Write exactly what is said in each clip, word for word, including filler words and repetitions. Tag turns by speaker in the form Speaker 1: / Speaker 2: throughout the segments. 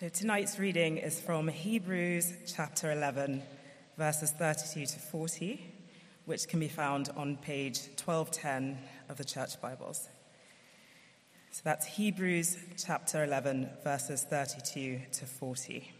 Speaker 1: So tonight's reading is from Hebrews chapter eleven, verses thirty-two to forty, which can be found on page twelve ten of the Church Bibles. So that's Hebrews chapter eleven, verses thirty-two to forty.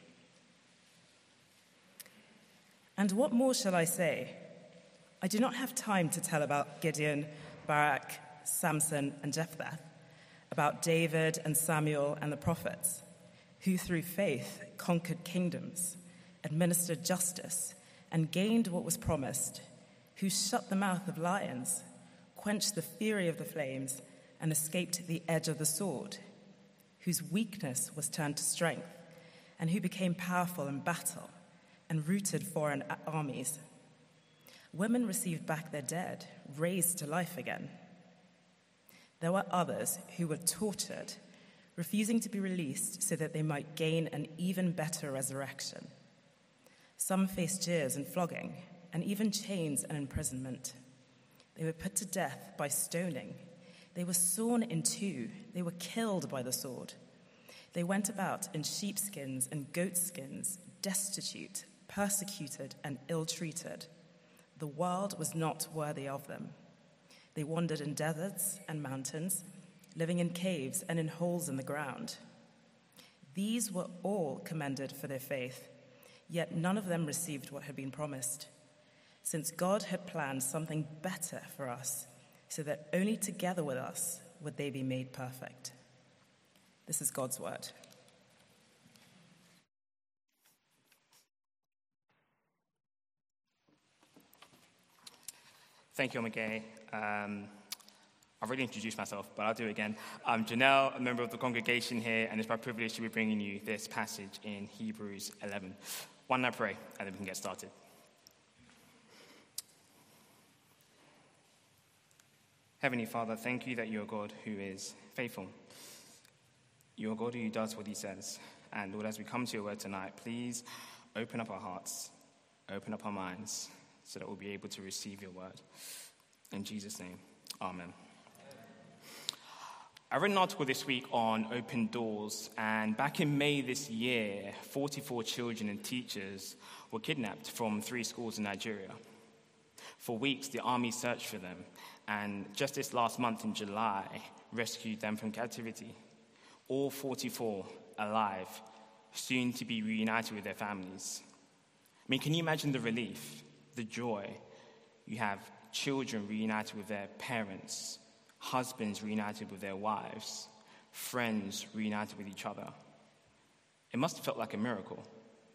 Speaker 1: And what more shall I say? I do not have time to tell about Gideon, Barak, Samson, and Jephthah, about David and Samuel and the prophets, who through faith conquered kingdoms, administered justice, and gained what was promised, who shut the mouth of lions, quenched the fury of the flames, and escaped the edge of the sword, whose weakness was turned to strength, and who became powerful in battle and routed foreign armies. Women received back their dead, raised to life again. There were others who were tortured, refusing to be released so that they might gain an even better resurrection. Some faced jeers and flogging, and even chains and imprisonment. They were put to death by stoning. They were sawn in two. They were killed by the sword. They went about in sheepskins and goatskins, destitute, persecuted, and ill-treated. The world was not worthy of them. They wandered in deserts and mountains, living in caves and in holes in the ground. These were all commended for their faith, yet none of them received what had been promised, since God had planned something better for us, so that only together with us would they be made perfect. This is God's word.
Speaker 2: Thank you, Omage. Um, I've already introduced myself, but I'll do it again. I'm Janelle, a member of the congregation here, and it's my privilege to be bringing you this passage in Hebrews eleven. Why don't I pray, and then we can get started. Heavenly Father, thank you that you're a God who is faithful. You're a God who does what he says. And Lord, as we come to your word tonight, please open up our hearts, open up our minds, so that we'll be able to receive your word. In Jesus' name, amen. I read an article this week on open doors, and back in May this year, forty-four children and teachers were kidnapped from three schools in Nigeria. For weeks, the army searched for them, and just this last month in July, rescued them from captivity. All forty-four alive, soon to be reunited with their families. I mean, can you imagine the relief, the joy? You have children reunited with their parents, husbands reunited with their wives, friends reunited with each other. It must have felt like a miracle.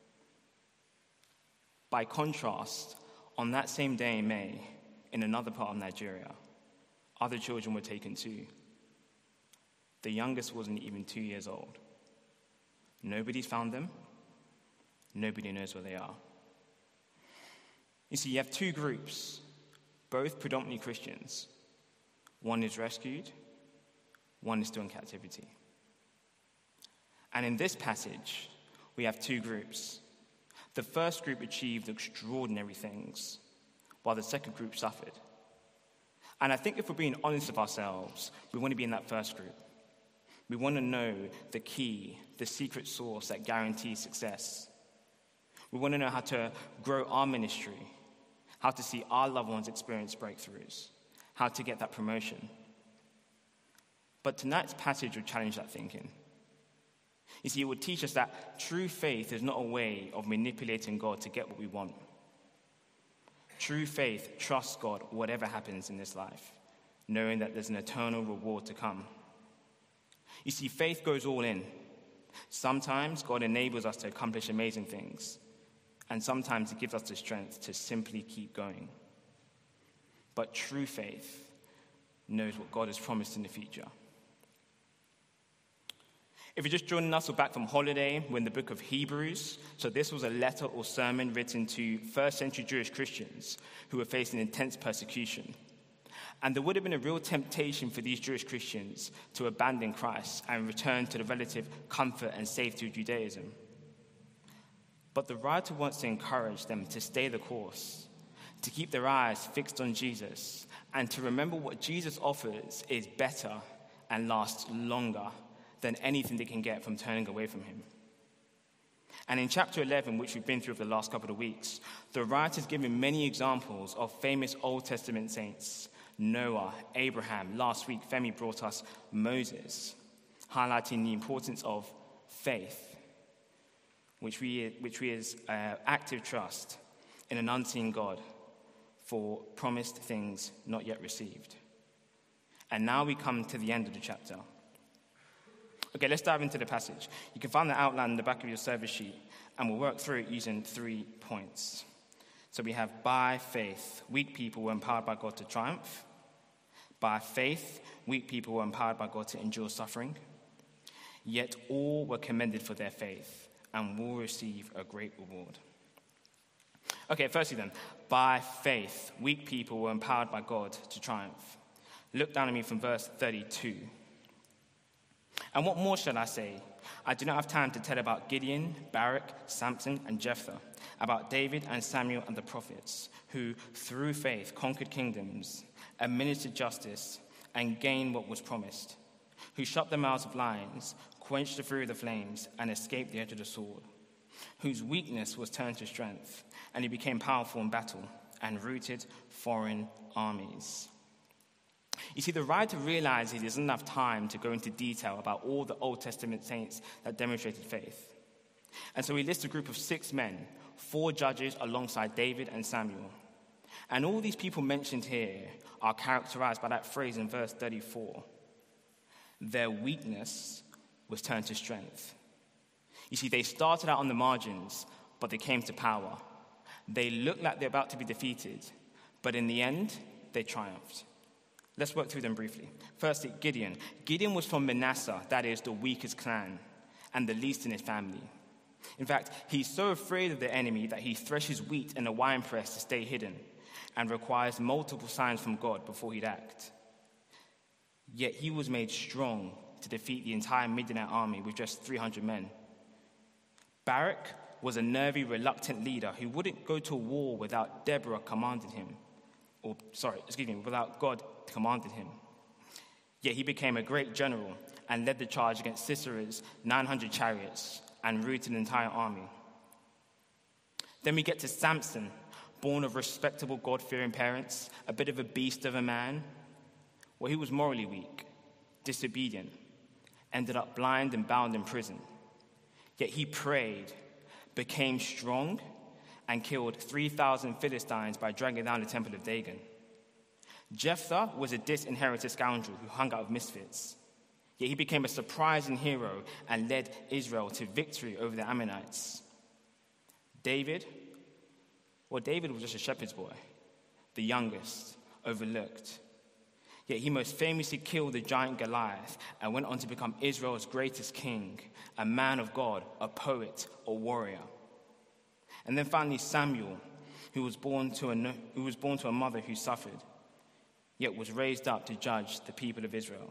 Speaker 2: By contrast, on that same day in May, in another part of Nigeria, other children were taken too. The youngest wasn't even two years old. Nobody's found them. Nobody knows where they are. You see, you have two groups, both predominantly Christians. One is rescued, one is still in captivity. And in this passage, we have two groups. The first group achieved extraordinary things, while the second group suffered. And I think if we're being honest with ourselves, we want to be in that first group. We want to know the key, the secret sauce that guarantees success. We want to know how to grow our ministry, how to see our loved ones experience breakthroughs, how to get that promotion. But tonight's passage will challenge that thinking. You see, it will teach us that true faith is not a way of manipulating God to get what we want. True faith trusts God whatever happens in this life, knowing that there's an eternal reward to come. You see, faith goes all in. Sometimes God enables us to accomplish amazing things, and sometimes it gives us the strength to simply keep going. But true faith knows what God has promised in the future. If you're just joining us, we're back from holiday, we're in the book of Hebrews. So this was a letter or sermon written to first century Jewish Christians who were facing intense persecution. And there would have been a real temptation for these Jewish Christians to abandon Christ and return to the relative comfort and safety of Judaism. But the writer wants to encourage them to stay the course, to keep their eyes fixed on Jesus, and to remember what Jesus offers is better and lasts longer than anything they can get from turning away from him. And in chapter eleven, which we've been through for the last couple of weeks, the writer's given many examples of famous Old Testament saints. Noah, Abraham. Last week, Femi brought us Moses, highlighting the importance of faith, which we, which we is uh, active trust in an unseen God for promised things not yet received. And now we come to the end of the chapter. Okay, let's dive into the passage. You can find the outline in the back of your service sheet, and we'll work through it using three points. So we have by faith, weak people were empowered by God to triumph. By faith, weak people were empowered by God to endure suffering. Yet all were commended for their faith and will receive a great reward. Okay, firstly then, by faith, weak people were empowered by God to triumph. Look down at me from verse thirty-two. And what more shall I say? I do not have time to tell about Gideon, Barak, Samson, and Jephthah, about David and Samuel and the prophets, who, through faith, conquered kingdoms, administered justice, and gained what was promised, who shut the mouths of lions, quenched the fury of the flames, and escaped the edge of the sword, whose weakness was turned to strength, and he became powerful in battle, and routed foreign armies. You see, the writer realized he doesn't have time to go into detail about all the Old Testament saints that demonstrated faith. And so he lists a group of six men, four judges alongside David and Samuel. And all these people mentioned here are characterized by that phrase in verse thirty-four. Their weakness was turned to strength. You see, they started out on the margins, but they came to power. They looked like they're about to be defeated, but in the end, they triumphed. Let's work through them briefly. Firstly, Gideon. Gideon was from Manasseh, that is, the weakest clan, and the least in his family. In fact, he's so afraid of the enemy that he threshes wheat in a winepress to stay hidden and requires multiple signs from God before he'd act. Yet he was made strong to defeat the entire Midianite army with just three hundred men. Barak was a nervy, reluctant leader who wouldn't go to war without Deborah commanding him. Or, sorry, excuse me, without God commanded him. Yet he became a great general and led the charge against Sisera's nine hundred chariots and routed an entire army. Then we get to Samson, born of respectable God-fearing parents, a bit of a beast of a man. Well, he was morally weak, disobedient, ended up blind and bound in prison. Yet he prayed, became strong, and killed three thousand Philistines by dragging down the temple of Dagon. Jephthah was a disinherited scoundrel who hung out with misfits. Yet he became a surprising hero and led Israel to victory over the Ammonites. David, well, David was just a shepherd's boy, the youngest, overlooked. Yet he most famously killed the giant Goliath and went on to become Israel's greatest king, a man of God, a poet, a warrior. And then finally Samuel, who was born to a, who was born to a mother who suffered, yet was raised up to judge the people of Israel.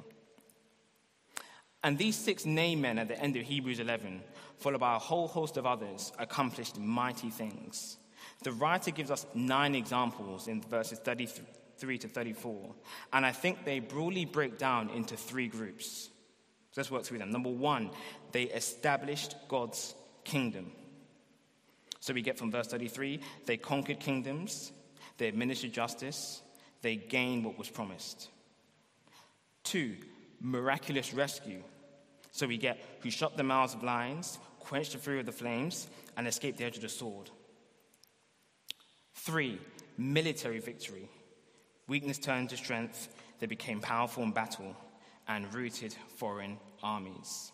Speaker 2: And these six named men at the end of Hebrews eleven, followed by a whole host of others, accomplished mighty things. The writer gives us nine examples in verses thirty-three to thirty-four, and I think they broadly break down into three groups. So let's work through them. Number one, they established God's kingdom. So we get from verse thirty-three, they conquered kingdoms, they administered justice, they gained what was promised. Two, miraculous rescue. So we get who shut the mouths of lions, quenched the fury of the flames, and escaped the edge of the sword. Three, military victory. Weakness turned to strength, they became powerful in battle and routed foreign armies.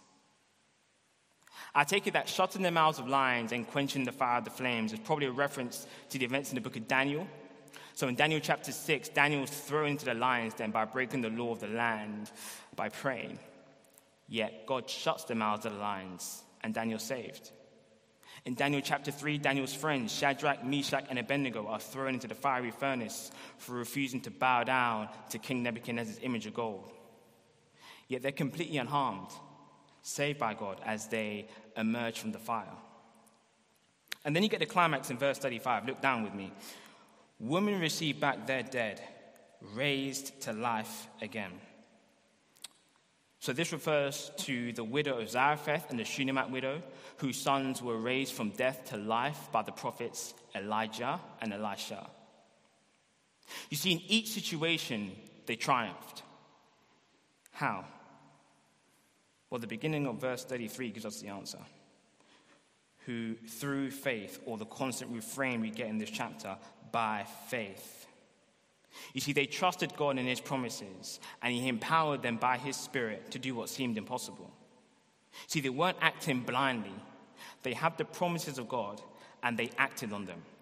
Speaker 2: I take it that shutting the mouths of lions and quenching the fire of the flames is probably a reference to the events in the book of Daniel. So in Daniel chapter six, Daniel was thrown into the lion's den by breaking the law of the land by praying. Yet God shuts the mouths of the lions, and Daniel's saved. In Daniel chapter three, Daniel's friends, Shadrach, Meshach, and Abednego, are thrown into the fiery furnace for refusing to bow down to King Nebuchadnezzar's image of gold. Yet they're completely unharmed, saved by God as they emerge from the fire. And then you get the climax in verse thirty-five. Look down with me. Women receive back their dead, raised to life again. So this refers to the widow of Zarephath and the Shunammite widow, whose sons were raised from death to life by the prophets Elijah and Elisha. You see, in each situation, they triumphed. How? Well, the beginning of verse thirty-three gives us the answer. Who, through faith, or the constant refrain we get in this chapter, by faith. You see, they trusted God in his promises, and he empowered them by his Spirit to do what seemed impossible. See, they weren't acting blindly. They had the promises of God, and they acted on them.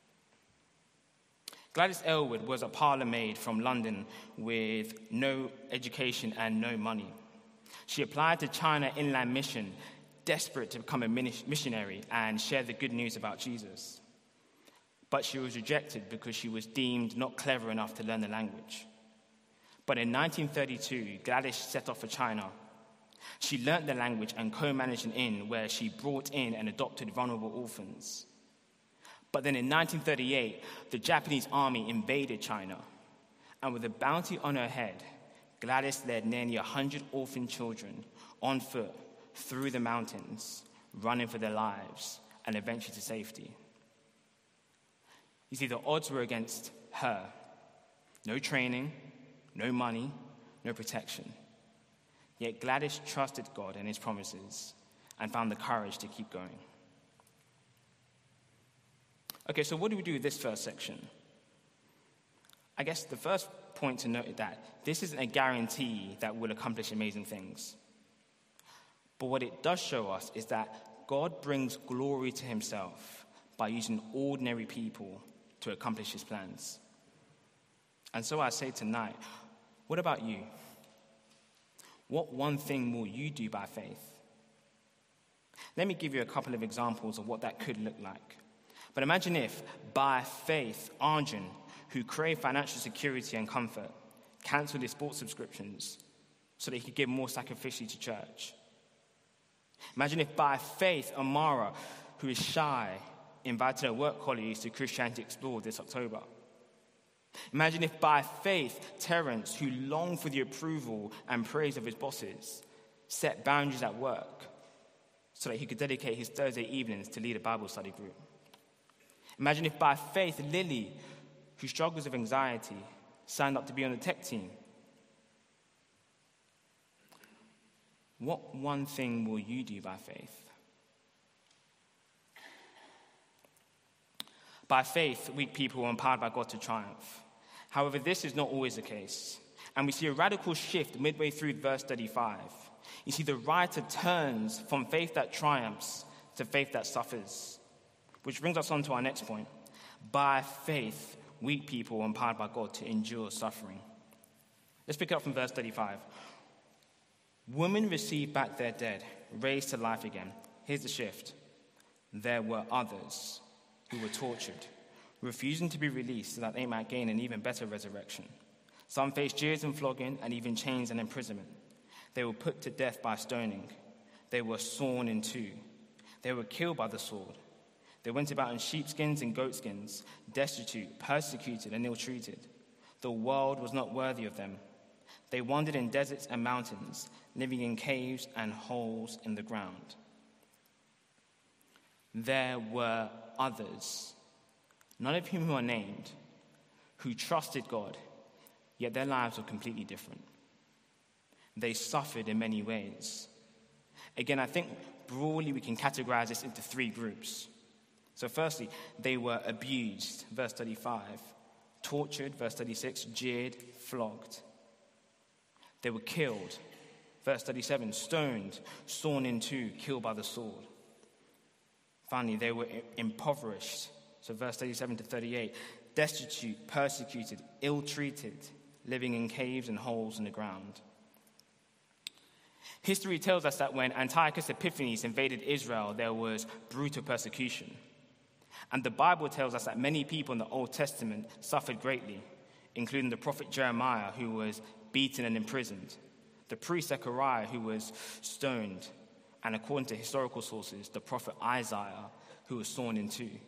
Speaker 2: Gladys Aylward was a parlour maid from London with no education and no money. She applied to China Inland Mission, desperate to become a missionary and share the good news about Jesus. But she was rejected because she was deemed not clever enough to learn the language. But in nineteen thirty-two, Gladys set off for China. She learnt the language and co-managed an inn where she brought in and adopted vulnerable orphans. But then in nineteen thirty-eight, the Japanese army invaded China. And with a bounty on her head, Gladys led nearly one hundred orphan children on foot through the mountains, running for their lives and eventually to safety. You see, the odds were against her. No training, no money, no protection. Yet Gladys trusted God and his promises and found the courage to keep going. Okay, so what do we do with this first section? I guess the first point to note is that this isn't a guarantee that we'll accomplish amazing things. But what it does show us is that God brings glory to himself by using ordinary people to accomplish his plans. And so I say tonight, what about you? What one thing will you do by faith? Let me give you a couple of examples of what that could look like. But imagine if, by faith, Arjun, who craved financial security and comfort, cancelled his sports subscriptions so that he could give more sacrificially to church. Imagine if, by faith, Amara, who is shy, invited her work colleagues to Christianity Explored this October. Imagine if, by faith, Terence, who longed for the approval and praise of his bosses, set boundaries at work so that he could dedicate his Thursday evenings to lead a Bible study group. Imagine if, by faith, Lily, who struggles with anxiety, signed up to be on the tech team. What one thing will you do by faith? By faith, weak people are empowered by God to triumph. However, this is not always the case. And we see a radical shift midway through verse thirty-five. You see, the writer turns from faith that triumphs to faith that suffers. Which brings us on to our next point. By faith, weak people are empowered by God to endure suffering. Let's pick it up from verse thirty-five. Women received back their dead, raised to life again. Here's the shift. There were others who were tortured, refusing to be released so that they might gain an even better resurrection. Some faced jeers and flogging and even chains and imprisonment. They were put to death by stoning. They were sawn in two. They were killed by the sword. They went about in sheepskins and goatskins, destitute, persecuted, and ill-treated. The world was not worthy of them. They wandered in deserts and mountains, living in caves and holes in the ground. There were others, none of whom are named, who trusted God, yet their lives were completely different. They suffered in many ways. Again, I think broadly we can categorize this into three groups. So firstly, they were abused, verse thirty-five, tortured, verse thirty-six, jeered, flogged. They were killed, verse thirty-seven, stoned, sawn in two, killed by the sword. Finally, they were impoverished, so verse thirty-seven to thirty-eight, destitute, persecuted, ill-treated, living in caves and holes in the ground. History tells us that when Antiochus Epiphanes invaded Israel, there was brutal persecution. And the Bible tells us that many people in the Old Testament suffered greatly, including the prophet Jeremiah, who was beaten and imprisoned, the priest Zechariah, who was stoned, and according to historical sources, the prophet Isaiah, who was sawn in two.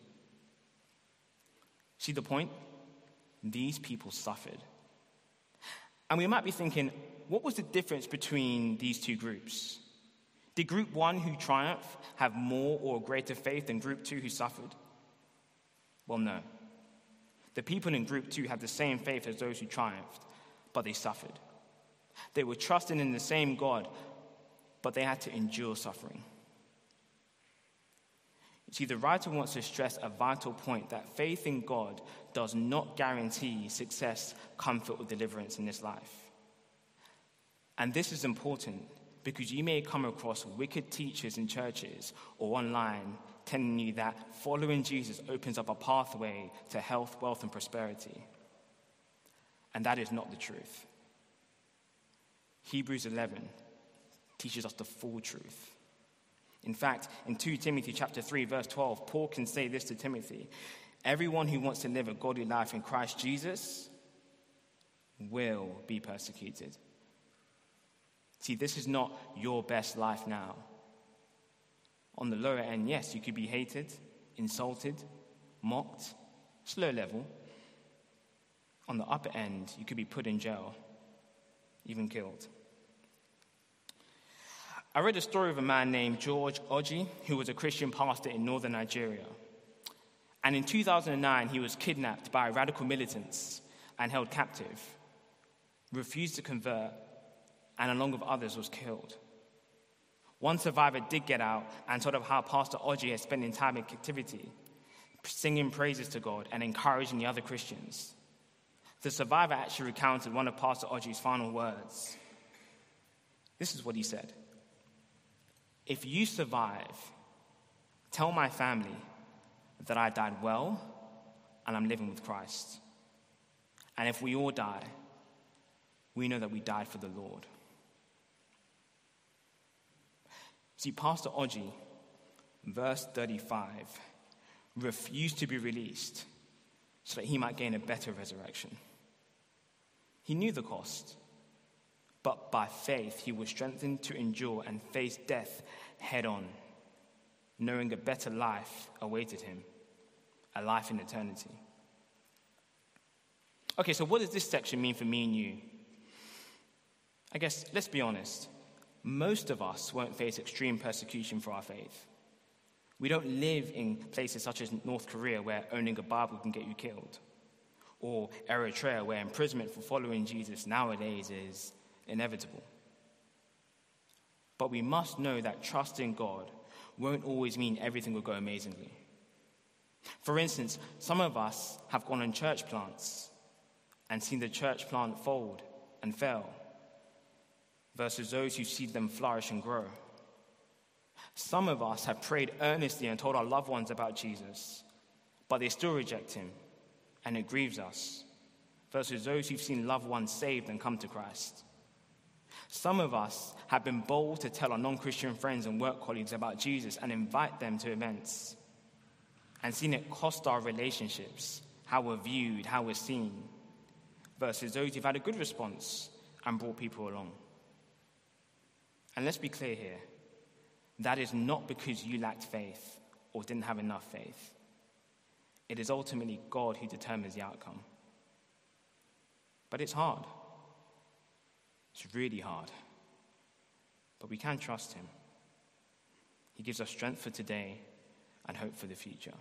Speaker 2: See the point? These people suffered. And we might be thinking, what was the difference between these two groups? Did group one who triumphed have more or greater faith than group two who suffered? Well, no. The people in group two had the same faith as those who triumphed, but they suffered. They were trusting in the same God, but they had to endure suffering. You see, the writer wants to stress a vital point, that faith in God does not guarantee success, comfort, or deliverance in this life. And this is important because you may come across wicked teachers in churches or online telling you that following Jesus opens up a pathway to health, wealth, and prosperity. And that is not the truth. Hebrews eleven teaches us the full truth. In fact, in Second Timothy chapter three, verse twelve, Paul can say this to Timothy: everyone who wants to live a godly life in Christ Jesus will be persecuted. See, this is not your best life now. On the lower end, yes, you could be hated, insulted, mocked, slow level. On the upper end, you could be put in jail, even killed. I read a story of a man named George Oji, who was a Christian pastor in northern Nigeria. And in two thousand nine, he was kidnapped by radical militants and held captive, refused to convert, and along with others was killed. One survivor did get out and told of how Pastor Oji had spent time in captivity, singing praises to God and encouraging the other Christians. The survivor actually recounted one of Pastor Oji's final words. This is what he said: if you survive, tell my family that I died well and I'm living with Christ. And if we all die, we know that we died for the Lord. See, Pastor Oji, verse thirty-five, refused to be released so that he might gain a better resurrection. He knew the cost, but by faith he was strengthened to endure and face death head on, knowing a better life awaited him, a life in eternity. Okay, so what does this section mean for me and you? I guess, let's be honest, most of us won't face extreme persecution for our faith. We don't live in places such as North Korea, where owning a Bible can get you killed, or Eritrea, where imprisonment for following Jesus nowadays is inevitable. But we must know that trusting God won't always mean everything will go amazingly. For instance, some of us have gone on church plants and seen the church plant fold and fail, versus those who see them flourish and grow. Some of us have prayed earnestly and told our loved ones about Jesus, but they still reject him, and it grieves us, versus those who've seen loved ones saved and come to Christ. Some of us have been bold to tell our non-Christian friends and work colleagues about Jesus and invite them to events, and seen it cost our relationships, how we're viewed, how we're seen, versus those who've had a good response and brought people along. And let's be clear here, that is not because you lacked faith or didn't have enough faith. It is ultimately God who determines the outcome. But it's hard. It's really hard. But we can trust him. He gives us strength for today and hope for the future.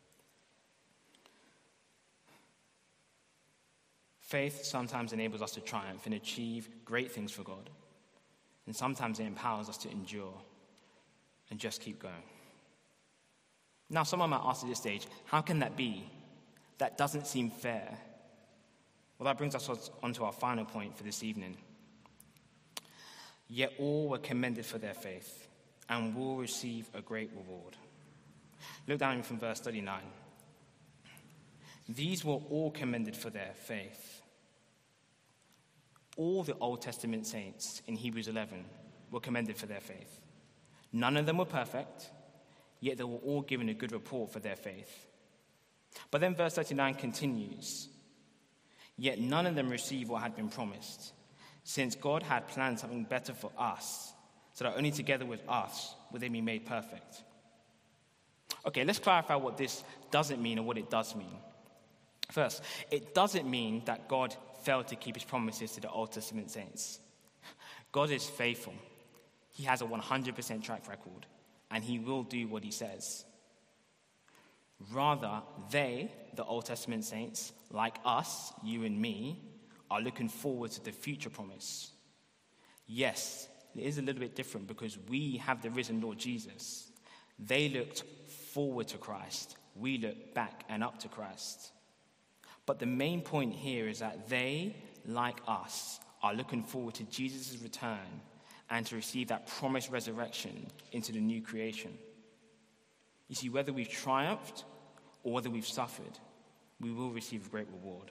Speaker 2: Faith sometimes enables us to triumph and achieve great things for God. And sometimes it empowers us to endure and just keep going. Now, someone might ask at this stage, how can that be? That doesn't seem fair. Well, that brings us on to our final point for this evening. Yet all were commended for their faith and will receive a great reward. Look down from verse thirty-nine. These were all commended for their faith. All the Old Testament saints in Hebrews eleven were commended for their faith. None of them were perfect, yet they were all given a good report for their faith. But then verse thirty-nine continues. Yet none of them received what had been promised, since God had planned something better for us, so that only together with us would they be made perfect. Okay, let's clarify what this doesn't mean and what it does mean. First, it doesn't mean that God failed to keep his promises to the Old Testament saints. God is faithful. He has a one hundred percent track record, and he will do what he says. Rather, they, the Old Testament saints, like us, you and me, are looking forward to the future promise. Yes, it is a little bit different because we have the risen Lord Jesus. They looked forward to Christ. We look back and up to Christ. But the main point here is that they, like us, are looking forward to Jesus' return and to receive that promised resurrection into the new creation. You see, whether we've triumphed or whether we've suffered, we will receive a great reward.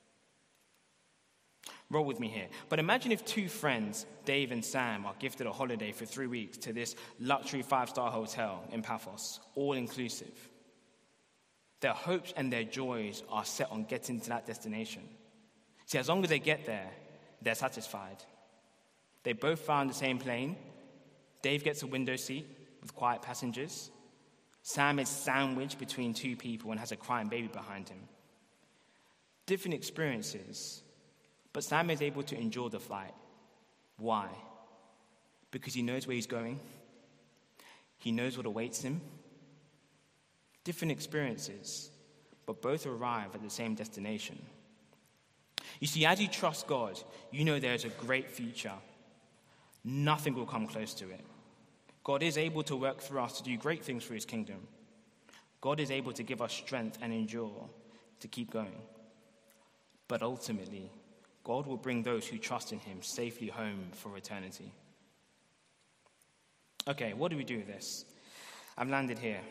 Speaker 2: Roll with me here. But imagine if two friends, Dave and Sam, are gifted a holiday for three weeks to this luxury five-star hotel in Paphos, all-inclusive. Their hopes and their joys are set on getting to that destination. See, as long as they get there, they're satisfied. They both fly on the same plane. Dave gets a window seat with quiet passengers. Sam is sandwiched between two people and has a crying baby behind him. Different experiences, but Sam is able to endure the flight. Why? Because he knows where he's going. He knows what awaits him. Different experiences, but both arrive at the same destination. You see, as you trust God, you know there is a great future. Nothing will come close to it. God is able to work through us to do great things for his kingdom. God is able to give us strength and endure to keep going. But ultimately, God will bring those who trust in him safely home for eternity. Okay, what do we do with this? I've landed here.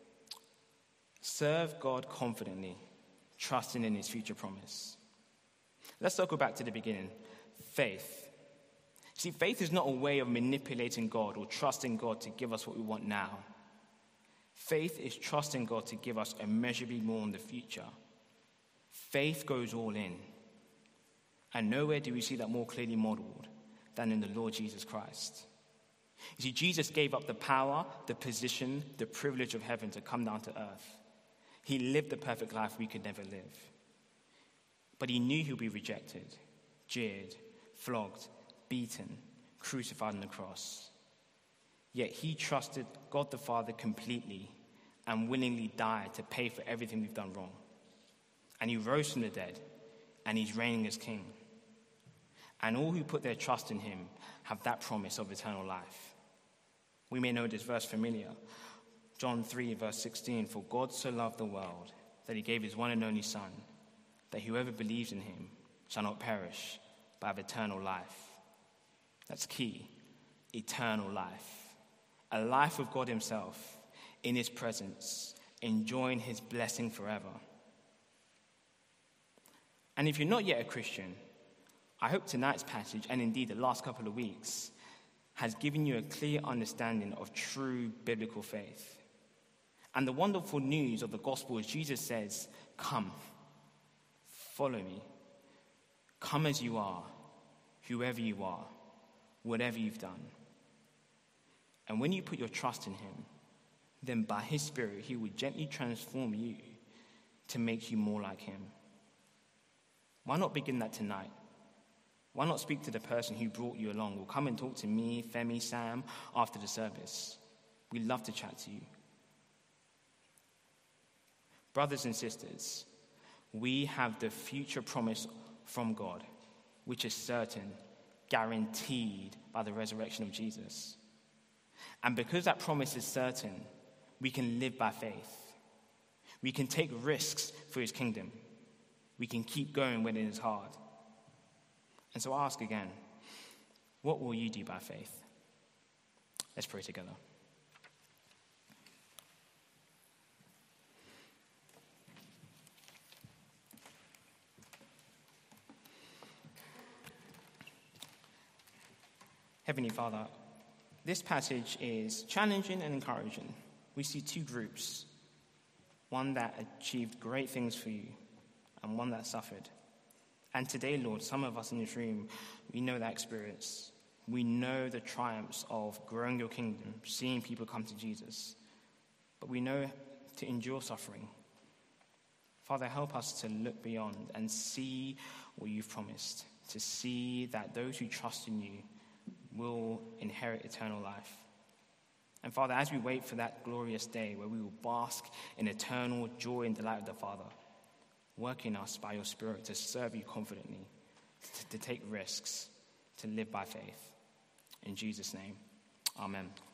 Speaker 2: Serve God confidently, trusting in his future promise. Let's circle back to the beginning. Faith. See, faith is not a way of manipulating God or trusting God to give us what we want now. Faith is trusting God to give us immeasurably more in the future. Faith goes all in. And nowhere do we see that more clearly modeled than in the Lord Jesus Christ. You see, Jesus gave up the power, the position, the privilege of heaven to come down to earth. He lived the perfect life we could never live. But he knew he would be rejected, jeered, flogged, beaten, crucified on the cross. Yet he trusted God the Father completely and willingly died to pay for everything we've done wrong. And he rose from the dead, and he's reigning as king. And all who put their trust in him have that promise of eternal life. We may know this verse familiar. John three, verse sixteen, for God so loved the world that he gave his one and only Son, that whoever believes in him shall not perish, but have eternal life. That's key. Eternal life. A life with God himself, in his presence, enjoying his blessing forever. And if you're not yet a Christian, I hope tonight's passage, and indeed the last couple of weeks, has given you a clear understanding of true biblical faith. And the wonderful news of the gospel is Jesus says, come, follow me. Come as you are, whoever you are, whatever you've done. And when you put your trust in him, then by his Spirit, he will gently transform you to make you more like him. Why not begin that tonight? Why not speak to the person who brought you along? Or come and talk to me, Femi, Sam, after the service. We'd love to chat to you. Brothers and sisters, we have the future promise from God, which is certain, guaranteed by the resurrection of Jesus. And because that promise is certain, we can live by faith. We can take risks for his kingdom. We can keep going when it is hard. And so I ask again, what will you do by faith? Let's pray together. Heavenly Father, this passage is challenging and encouraging. We see two groups, one that achieved great things for you and one that suffered. And today, Lord, some of us in this room, we know that experience. We know the triumphs of growing your kingdom, seeing people come to Jesus. But we know to endure suffering. Father, help us to look beyond and see what you've promised, to see that those who trust in you will inherit eternal life. And Father, as we wait for that glorious day where we will bask in eternal joy and delight of the Father, work in us by your Spirit to serve you confidently, to, to take risks, to live by faith. In Jesus' name, amen.